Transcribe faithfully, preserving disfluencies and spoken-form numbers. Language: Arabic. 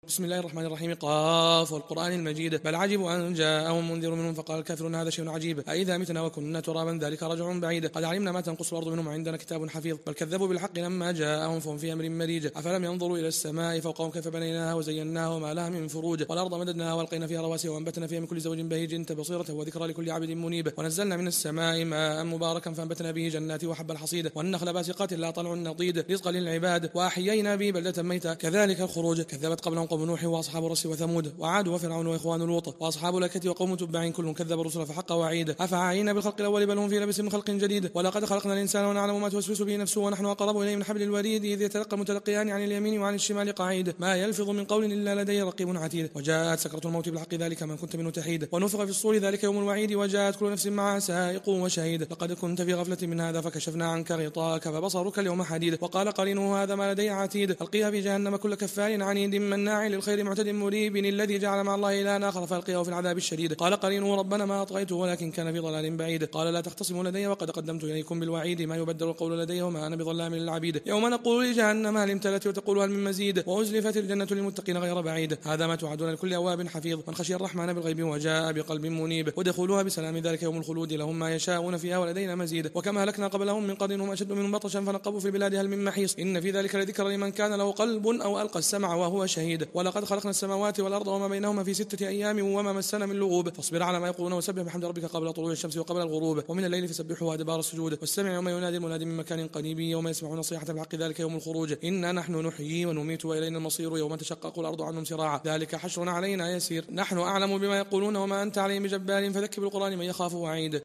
بسم الله الرحمن الرحيم. قاف والقرآن المجيد. بل عجبوا أن جاءهم منذر منهم فقال الكافرون هذا شيء عجيب، أإذا متنا وكنا ترابا ذلك رجع بعيد. قد علمنا ما تنقص الأرض منهم وعندنا كتاب حفيظ. بل كذبوا بالحق لما جاءهم فهم في أمر مريج. أفلم ينظروا إلى السماء فوقهم كيف بنيناها وزيناها وما لها من فروج، والأرض مددناها والقينا فيها رواسي وأنبتنا فيها من كل زوج بهيج تبصيرة وذكرى لكل عبد منيب. ونزلنا من السماء ماء مباركا فأنبتنا به جنات وحب الحصيد والنخل باسقات لا طلع نضيد رزقا للعباد وأحيينا به بلدة ميتا كذلك الخروج. كذبت قبلهم قوم نوح وأصحاب الرس وثمود وعاد وفرعون وإخوان لوط وأصحاب الأيكة وقوم تبع كل كذب الرسل فحق وعيد. أفعينا بالخلق الأول بل هم في لبس من خلق جديد. ولقد خلقنا الإنسان ونعلم ما توسوس به نفسه ونحن أقرب إليه من حبل الوريد إذ يتلقى المتلقيان عن اليمين وعن الشمال قعيد ما يلفظ من قول إلا لديه رقيب عتيد. وجاءت سكرة الموت بالحق ذلك من كنت منه تحيد. ونفخ في الصور ذلك يوم الوعيد وجاءت كل نفس معها سائق وشهيد. لقد كنت في غفلة من هذا فكشفنا عنك غطاءك فبصرك اليوم حديد. وقال قرينه هذا ما لدي عتيد. ألقيها في جهنم كل كفار عنيد مناع للخير معتد مريب الذي جعل مع الله إلها آخر فألقيه في العذاب الشديد. قال قرينه ربنا ما أطغيته ولكن كان في ضلال بعيد. قال لا تختصموا لدي وقد قدمت إليكم بالوعيد ما يبدل القول لدي وما أنا بظلام للعبيد. يوم نقول لجهنم هل امتلت وتقول هل من مزيد وأزلفت الجنة للمتقين غير بعيد. هذا ما توعدون لكل أواب حفيظ من خشي الرحمن بالغيب وجاء بقلب منيب. ودخلوها بسلام ذلك يوم الخلود لهم ما يشاءون فيها ولدينا مزيد. وكما هلكنا قبلهم من قرن هم أشد منهم بطشا فنقبوا في البلاد هل من محيص. إن في ذلك لذكر لمن كان له قلب أو ألقى السمع وهو شهيد. ولقد خلقنا السماوات والأرض وما بينهما في ستة أيام وما مسنا من لغوب. فاصبر على ما يقولون وسبح بحمد ربك قبل طلوع الشمس وقبل الغروب ومن الليل فسبحوا أدبار السجود. واستمع يوم ينادي المنادي من مكان قريب يوم يسمعون صيحة الحق ذلك يوم الخروج. إنا نحن نحيي ونميت وإلينا المصير يوم تشقق الأرض عنهم سراعا ذلك حشر علينا يسير. نحن أعلم بما يقولون وما أنت عليهم بجبار فذكر بالقرآن من يخاف وعيد.